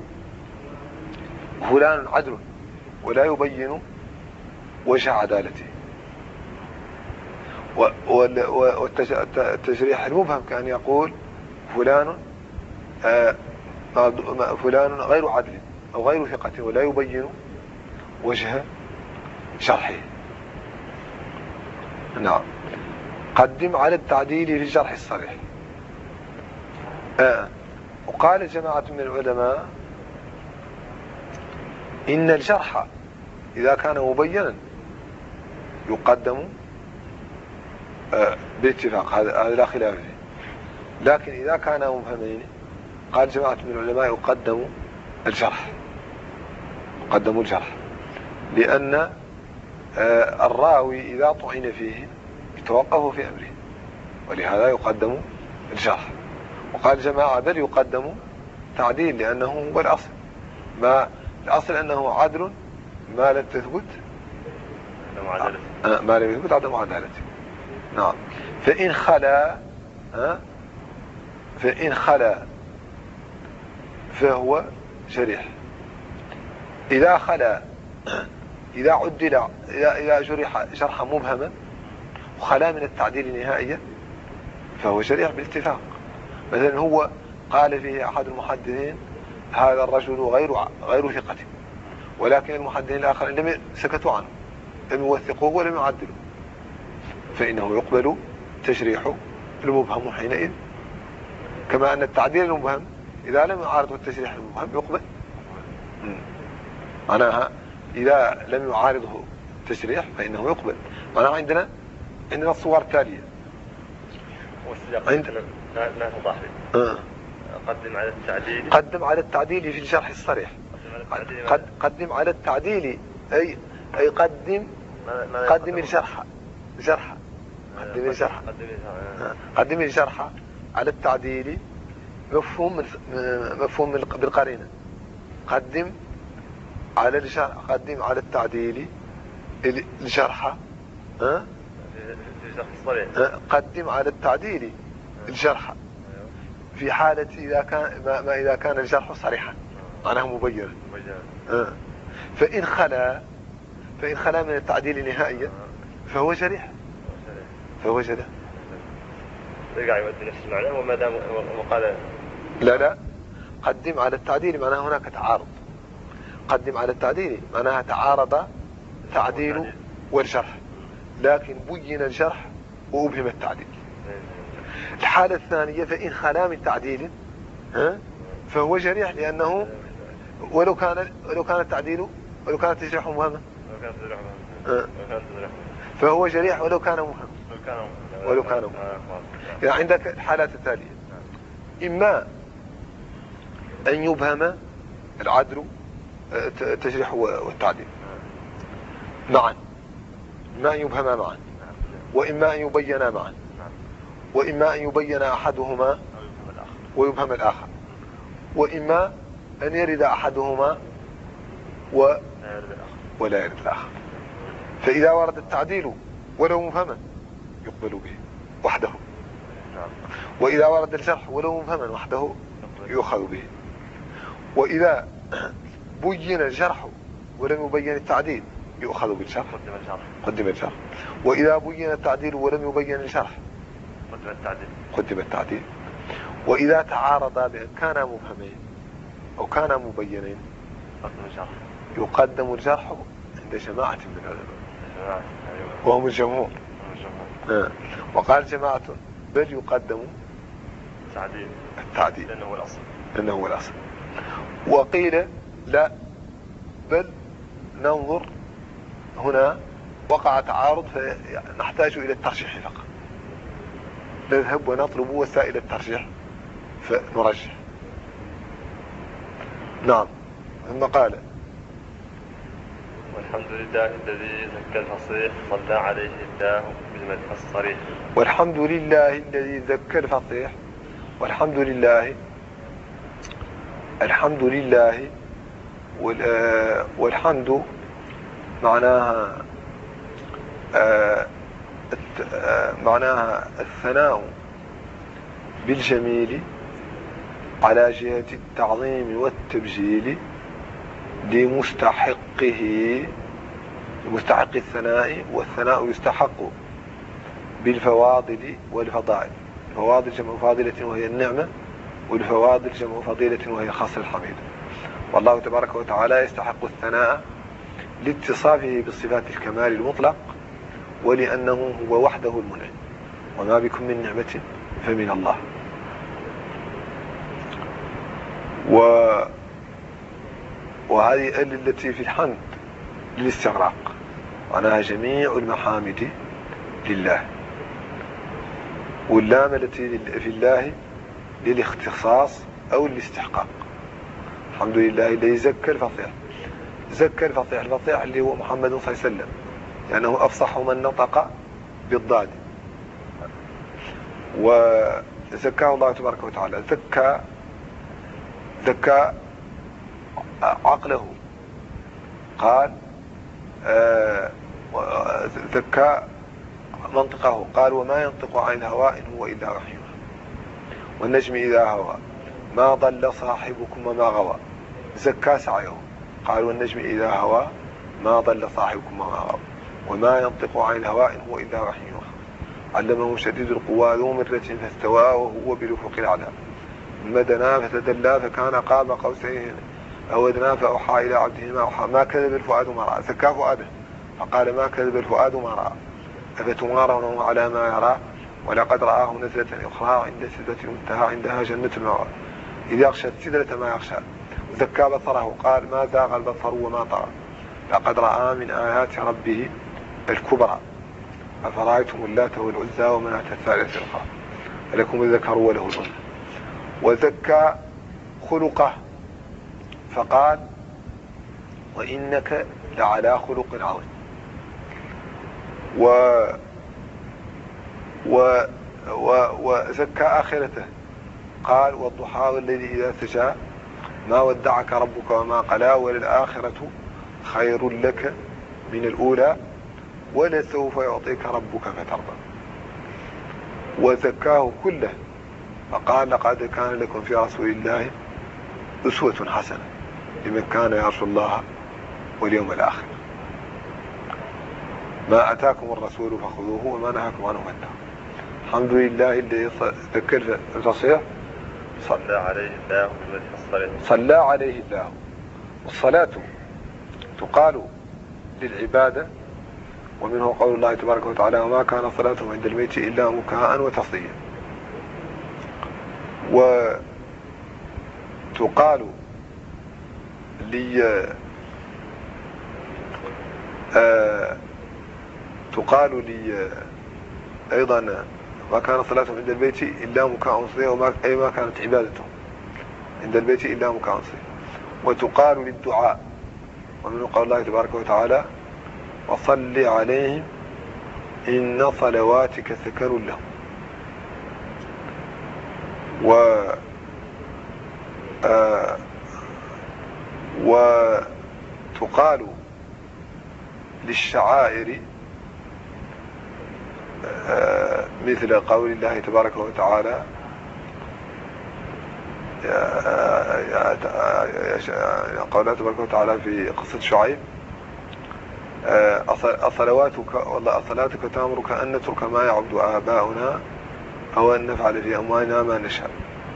فلان عدل ولا يبين وجه عدالته، والتشريح المبهم كأن يقول فلان فلان غير عدل أو غير ثقة ولا يبين وجه شرحه. نعم. قدم على التعديل في الجرح الصريح. آه. وقال جماعة من العلماء إن الجرح إذا كان مبينا يقدم آه باتفاق، هذا لا خلاف فيه. لكن إذا كان مبهمين قال جماعة من العلماء يقدم الجرح، يقدم الجرح لأن آه الراوي إذا طعن فيه يتوقف في أمره، ولهذا يقدم الجرح. وقال جماعة بل يقدم تعديل لأنه هو الأصل، ما الأصل أنه عدل ما لم تثبت آه ما لم يثبت عدم عدالته. نعم. فإن خلا آه فإن خلا فهو جريح. إذا خلا إذا عدل إذا إذا جرح جرحا مبهما وخلا من التعديل نهائيا فهو جريح بالاتفاق. مثلا هو قال فيه أحد المحدثين هذا الرجل غير غير ثقة، ولكن المحدثين الآخرين لم سكتوا عنه، لم يوثقوه ولم يعدلوا، فإنه يقبل تشريح المبهم حينئذ، كما أن التعديل المبهم إذا لم يعارضه التشريح المبهم يقبل. معناها إذا لم يعارضه التشريح فإنه يقبل. معناها عندنا عندنا الصور التالية. عند لا توضح لي. آه. قدم على التعديل. قدم على التعديل في الجرح الصريح. قد قدم على التعديل أي أي قدم قدم الجرح جرح قدم الجرح قدم الجرح على التعديل مفهوم مفهوم بالقرينة. قدم على الجرح قدم على التعديل الجرح ها قدم على التعديل الجرح في حالة إذا كان ما, ما إذا كان الجرح صريحا معناه مبينا. آه. فإن خلا فإن خلا من التعديل نهائيا فهو جريح فهو جريح. يرجع يودي نفس المعنى وما دام وقال لا لا قدم على التعديل معناه هناك تعارض. قدم على التعديل معناها تعارض تعديل والجرح، لكن بين الجرح وأبهم التعديل. الحالة الثانية فإن خلا من تعديل ها فهو جريح لأنه ولو كان ولو كان التعديل ولو كان التجريح مهما فهو جريح ولو كان مهم ولو كان مهم. يعني عندك الحالات التالية: إما أن يبهم العدل التجريح والتعديل معا، إما أن يبهما معا، وإما أن يبينا معا، وإما أن يبين أحدهما ويبهم الآخر، وإما أن يرد أحدهما و... ولا يرد الآخر. فإذا ورد التعديل ولو مفهما يقبل به وحده، وإذا ورد الجرح ولو مفهما وحده يؤخذ به، وإذا بين الجرح ولم يبين التعديل يؤخذ بالجرح قدم الجرح، وإذا بين التعديل ولم يبين الجرح قدم التعديل قدم التعديل، وإذا تعارضا بأن كانا مبهمين أو كانا مبينين يقدم الجرح عند جماعة من العلماء وهم الجمهور. آه. وقال جماعة بل يقدم التعديل التعديل لأنه هو الأصل لأنه هو الأصل. وقيل لا بل ننظر هنا وقع تعارض فنحتاج إلى الترجيح فقط، نذهب ونطلب وسائل الترجيح فنرجح. نعم. ثم قال والحمد لله الذي زكى الفصيح صلى عليه الله بالمدح الصريح. والحمد لله الذي زكى الفصيح. والحمد لله الحمد لله والحمد معناها معناها الثناء بالجميل على جهة التعظيم والتبجيل لمستحقه، لمستحق الثناء، والثناء يستحق بالفواضل والفضائل. الفواضل جمع فاضلة وهي النعمة، والفواضل جمع فضيلة وهي خاصة الحميد. والله تبارك وتعالى يستحق الثناء لاتصافه بصفات الكمال المطلق، ولأنه هو وحده المنعم، وما بكم من نعمة فمن الله. و... وهذه ال التي في الحمد للاستغراق، معناها جميع المحامد لله، واللام التي في الله للاختصاص أو الاستحقاق. الحمد لله الذي زكى الفصيح، زكى الفصيح، الفصيح اللي هو محمد صلى الله عليه وسلم، لأنه أفصح من نطق بالضاد، وزكاه الله تبارك وتعالى. زكى زكى عقله، قال آه زكى منطقه، قال وما ينطق عن الهوى إن هو إلا وحي، والنجم إذا هوى ما ضل صاحبكم وما غوى. زكى سعيه، قال والنجم إذا هوى ما ضل صاحبكم وما غوى، وما ينطق عن الهوى إن هو إلا وحي يوحى. علمه شديد القوى ذو مرة فاستوى وهو بالأفق الأعلى، ثم دنا فتدلى فكان قاب قوسين أو أدنى فأوحى إلى عبده ما أوحى. ما كذب الفؤاد ما رأى، زكى فؤاده فقال ما كذب الفؤاد ما رأى، أفتمارونه على ما يرى، ولقد رآه نزلة أخرى عند سدرة المنتهى عندها جنة المأوى إذ يغشى السدرة ما يغشى. زكى بصره، قال ما زاغ البصر وما طغى، لقد رأى من آيات ربه الكبرى، أفرأيتم اللات والعزى ومناة الثالثة الأخرى ألكم الذكر وله الأنثى. وزكى خلقه، فقال وإنك لعلى خلق عظيم. و و و وزكى آخرته، قال والضحى والليل إذا سجى ما ودعك ربك وما قلى، وللآخرة خير لك من الأولى ولسوف يعطيك ربك فترضى. وزكاه كله، فقال لقد كان لكم في رسول الله أسوة حسنة لمن كان يرجو الله واليوم الآخر. ما أتاكم الرسول فخذوه وما نهاكم عنه فانتهوا. الحمد لله الذي ذكر التصحيح صلى عليه الله الصلاة. صلى عليه الله. والصلاة تقال للعبادة، ومنه قول الله تبارك وتعالى وما كان صلاتهم عند الميت إلا مكاء وتصديا. وتقال لي آه تقال لي أيضا ما كان صلاتهم عند البيت إلا مكاء وتصديا، وما أي ما كانت عبادتهم عند البيت إلا مكاء وتصديا. وتقال للدعاء، ومنه قول الله تبارك وتعالى وصل عليهم إن صلواتك سكن لهم. و آه وتقال للشعائر آه مثل قول الله تبارك وتعالى قول الله تبارك وتعالى في قصة شعيب أصلواتك والله أصلاتك تأمرك أن نترك ما يعبد آباؤنا أو أن نفعل في أموالنا ما نشاء.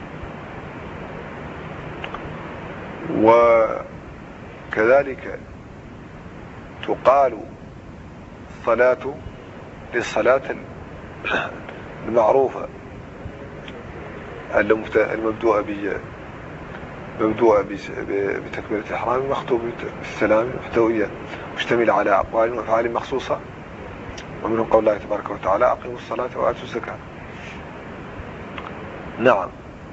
وكذلك تقال الصلاة للصلاة المعروفة المبدوءة مبدوءة بتكبيرة الإحرام مختوم بالسلام، محتوية مشتملة على أقوال وأفعال مخصوصة، ومنهم قول الله تبارك وتعالى أقيموا الصلاة وآتوا الزكاة. نعم،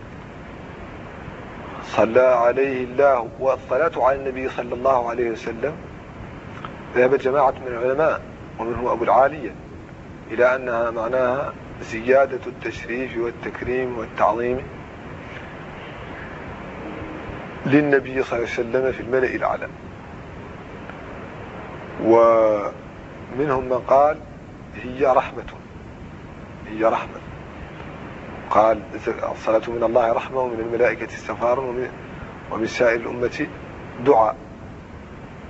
صلى عليه الله. والصلاة على النبي صلى الله عليه وسلم ذهب جماعة من العلماء ومنهم أبو العالية إلى أنها معناها زيادة التشريف والتكريم والتعظيم للنبي صلى الله عليه وسلم في الملأ الأعلى. ومنهم من قال هي رحمة، هي رحمة، قال الصلاة من الله رحمة ومن الملائكة استغفار ومن, ومن سائر الأمة دعاء.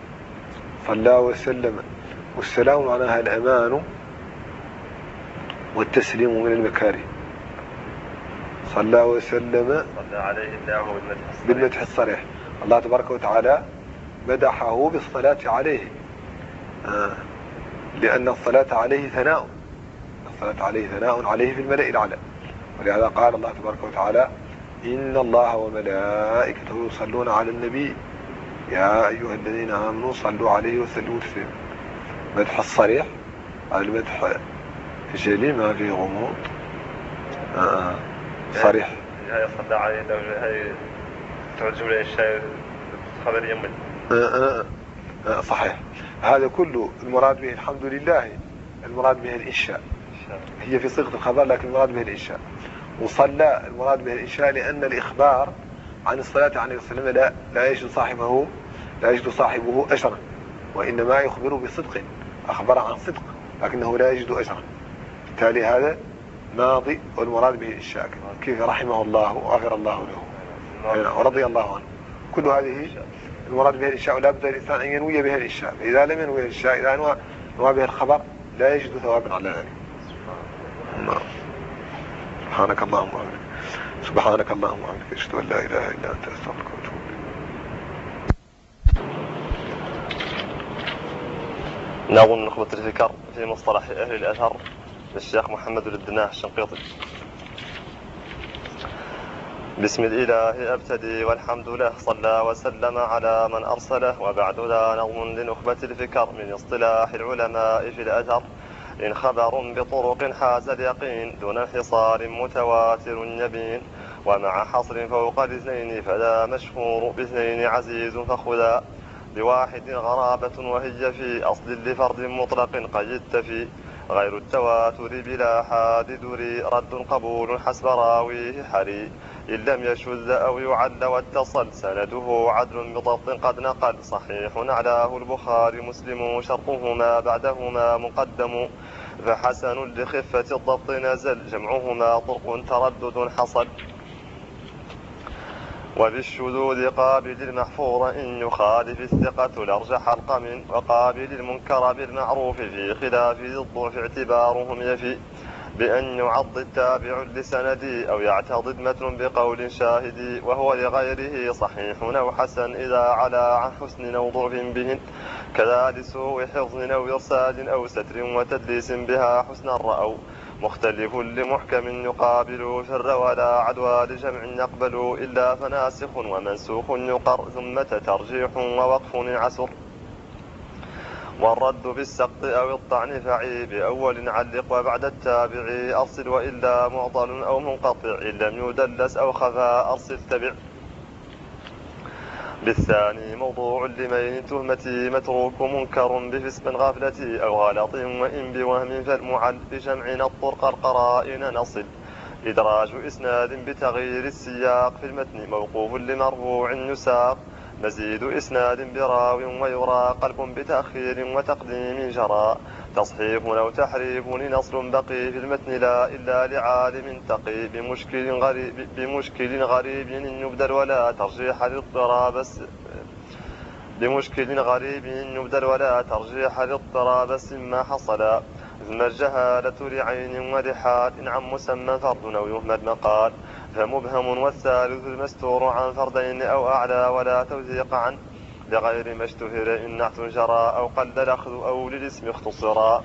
صلى وسلم. والسلام معناها الأمان والتسليم من المكاره. صلى وسلم صلى عليه الله بالمدح الصريح. بالمدح الصريح. الله تبارك وتعالى مدحه بالصلاة عليه، آه. لأن الصلاة عليه ثناء، الصلاة عليه ثناء عليه في الملأ الأعلى. ولهذا قال الله تبارك وتعالى: إن الله وملائكته يصلون على النبي يا أيها الذين آمنوا صلوا عليه وسلموا تسليما. مدح الصريح على المدح الجلي ما فيه غموض، آه. صريح. هاي صلى عليه هاي تعود جملة الشاعر خبر يمد. آه آه آه صحيح. هذا كله المراد به الحمد لله، المراد به الإنشاء، هي في صيغة الخبر لكن المراد به الإنشاء. وصلى المراد به الإنشاء لأن الإخبار عن الصلاة عليه وسلم لا لا يجد صاحبه لا يجد صاحبه أجرا، وإنما يخبر بصدق، أخبر عن صدق لكنه لا يجد أجرا. بالتالي هذا ماضي والمراد به الإنشاء، كيف رحمه الله وغفر الله له ورضي الله عنه. كل هذه المراد به الإنشاء، ولا بد الإنسان أن ينوي بها الإنشاء. إذا لم ينوي الإنشاء، إذا نوى به الخبر لا يجد ثوابا على ذلك. سبحانك اللهم وبحمدك سبحانك اللهم وبحمدك أشهد أن لا إله إلا أنت أستغفرك وأتوب إليك. نظم نخبة الفكر في مصطلح أهل الأثر للشيخ محمد الدناح الشنقيطي. بسم الإله أبتدي والحمد له، صلى وسلم على من أرسله، وبعد ذا نظم لنخبة الفكر من اصطلاح العلماء في الأثر. إن خبر بطرق حاز اليقين دون انحصار متواتر يبين، ومع حصر فوق الاثنين فلا مشهور باثنين عزيز فخذا، بواحد غرابة وهي في أصل لفرد مطلق قيدت في، غير التواتر بلا حاد دري رد قبول حسب راويه حري، إن لم يشذ أو يعل واتصل سنده عدل بضبط قد نقل، صحيح علاه البخاري مسلم شرطهما بعدهما مقدم، فحسن لخفة الضبط نزل جمعهما طرق تردد حصل، وبالشذوذ قابل المحفور إن يخالف الثقة الأرجح القمن، وقابل المنكر بالمعروف في خلاف ذي الضعف اعتبارهم يفي، بأن يعض التابع لسندي أو يعتضد متن بقول شاهدي، وهو لغيره صحيح أو حسن إذا علا عن حسن أو ضعف بهن، كذا لسوء حفظ أو إرسال أو ستر وتدليس بها حسنا رأوا، مختلف لمحكم يقابل فر ولا عدوى لجمع يقبل، إلا فناسخ ومنسوخ يقر ثم ترجيح ووقف عسر، والرد بالسقط أو الطعن فعي بأول علق وبعد التابع أرسل، وإلا معضل أو منقطع إن لم يدلس أو خفى أرسل تبع. بالثاني موضوع لمين تهمتي متروك منكر بفسق غفلتي أو غلط وإن بوهم فالمعل بجمع الطرق القرائن نصل، إدراج إسناد بتغيير السياق في المتن موقوف لمرفوع يساق، مزيد إسناد براو ويرى قلب بتأخير وتقديم جرى، تصحيف أو تحريف لنصر بقي في المتن لا إلا لعالم تقي، بمشكل غريب, بمشكل غريب يبدل ولا ترجيح للاضطراب بمشكل غريب يبدل ولا ترجيح للاضطراب ما حصل، ثم الجهالة لعين ولحال إن عن مسمى فرد أو يهمل مقال، فمبهم والثالث المستور عن فردين أو أعلى ولا توثيق عن لغير ما اشتهر إن نعت جرى أو قل الأخذ أو للاسم اختصرا،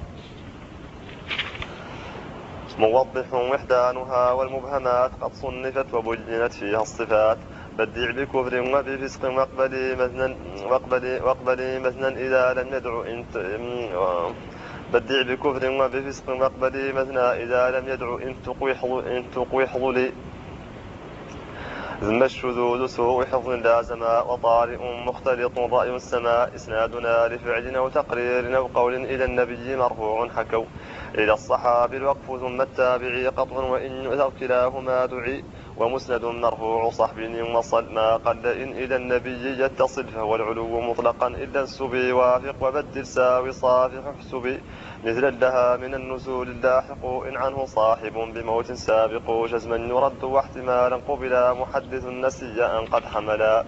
موضح وحدانها والمبهمات قد صنفت وبينت فيها الصفات، بدع بكفر وبفسق واقبلي مثنى واقبلي واقبلي مثنى إذا لم يدع انت بدع بكفر وبفسق واقبلي مثنى إذا لم يدع إن تقوي حظلي، ثم الشذوذ سوء حفظ لازما وطارئ مختلط رأي السماء، إسنادنا لفعل أو تقرير أو قول إلى النبي مرفوع حكوا إلى الصحابي الوقف ثم التابعي قطع وإن يؤثر كلاهما دعي، ومسند مرفوع صحب وصل ما قل إن إلى النبي يتصل، فهو العلو مطلقا إلا السبي وافق وبدل ساوي صافح حسبي، مثل لها من النزول اللاحق إن عنه صاحب بموت سابق، جزما يرد واحتمالا قبلا محدث نسي أن قد حملا.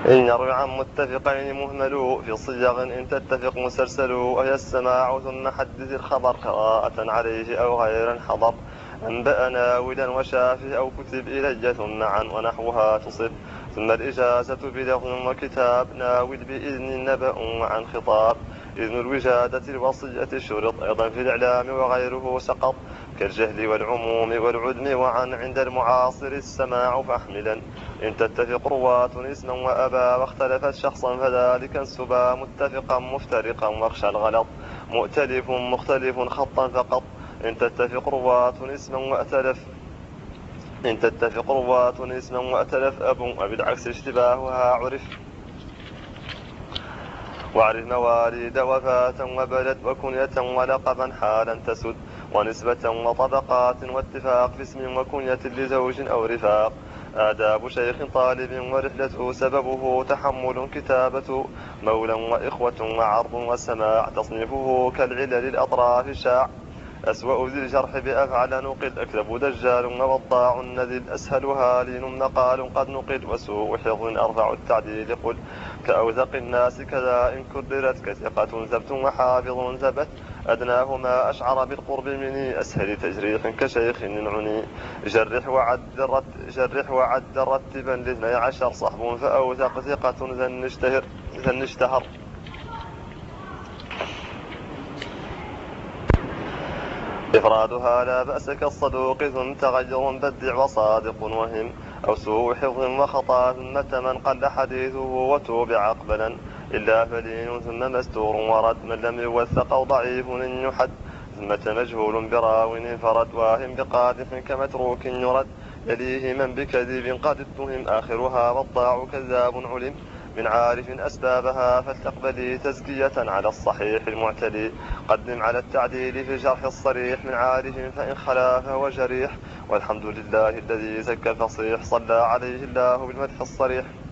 إن يروي عن متفقين مهمل في صيغ إن تتفق مسلسل وهي السماع ثم حدث الخبر قراءة عليه أو غير حضر أنبأنا ولا وشافه أو كتب إلي ثم عن ونحوها تصب ثم الإجازة بلفظ وكتاب ناول بإذن نبأ وعن خطاب إذن الوجادة الوصية شرط أيضا في الإعلام وغيره سقط كالجهل والعموم والعدم وعن عند المعاصر السماع فاحملا إن تتفق رواة اسما وأبا واختلفت شخصا فذلك انسبا متفقا مفترقا واخشى الغلط مؤتلف مختلف خطا فقط إن تتفق رواة اسما وأتلف إن تتفق رواة اسما وأتلف أب وبالعكس اشتباهها عرف واعرف مواليد وفاة وبلد وكنية ولقبا حالا تسد ونسبة وطبقات واتفاق في اسم وكنية لزوج أو رفاق آداب شيخ طالب ورحلته سببه تحمل كتابة مولى وإخوة وعرض وسماع تصنيفه كالعلل الأطراف شاع أسوأ ذي الجرح بأفعل نقل أكذب دجال ووضاع نذل أسهلها لين نقال قد نقل وسوء حفظ أرفع التعديل قل كأوثق الناس كذا إن كررت كثقة ثبت وحافظ ثبت أدناهما أشعر بالقرب مني أسهل تجريح كشيخ عني جرح وعد رت جرح وعد رتبا لاثني عشر صحب فأوثق ثقة ذن اشتهر ذن اشتهر إفرادها لا بأس كالصدوق ثم تغير بدع وصادق وهم أو سوء حفظ وخطأ ثم من قل حديثه وتوبع أقبلا إلا فلين ثم مستور ورد من لم يوثق أو ضعيف إن يحد ثم مجهول براو انفرد واهم بقادح كمتروك يرد يليه من بكذب قد اتهم آخرها والضاع كذاب علم من عارف أسبابها فلتقبلي تزكية على الصحيح المعتلي قدم على التعديل في جرح الصريح من عارف فإن خلا فهو جريح والحمد لله الذي زكى الفصيح صلى عليه الله بالمدح الصريح.